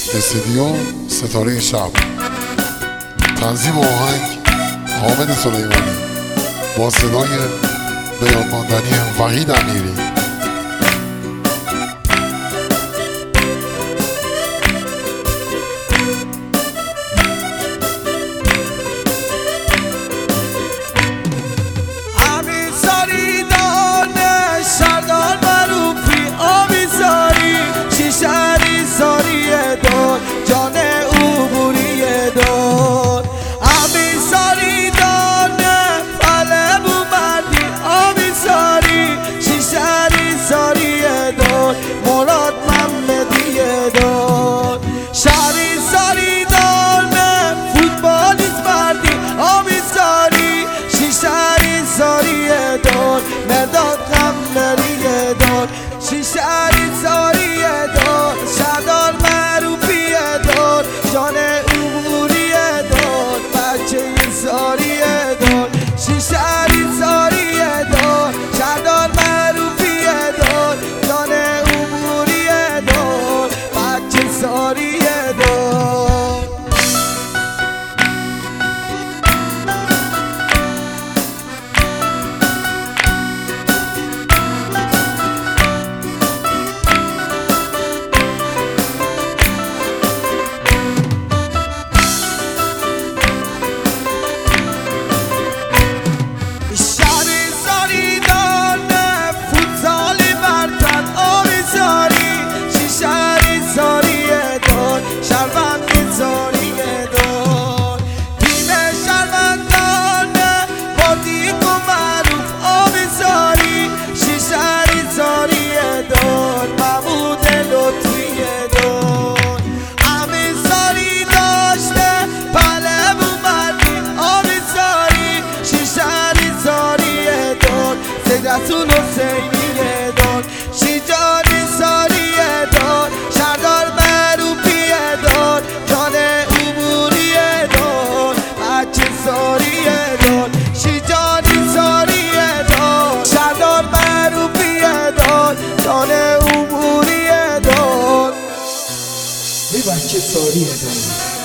استودیو ستاره شب. تنظیم آهنگ حامد سلیمانی با صدای به یاد ماندنی وحید امیری. جان او بوریه دار امی ساری دانه فله بو مردی آمی ساری شیشری ساریه دار مراد محمدیه دار شهری ساری دانه فوتبالیست مردی آمی ساری شیشری ساریه دار مرداد قمریه دار شیشری ساریه دار شدار جان عبوریه دار بچه ساریه دار شیشری ساریه دار شهردار معروفیه دار جان عبوریه دار بچه ساریه دار. رسول حسینیه دار شیجانی ساریه دار شهردار معروفیه دار جان عبوریه دار بچه ساریه دار شیجانی ساریه دار شهردار معروفیه دار جان عبوریه دار بچه ساریه دار.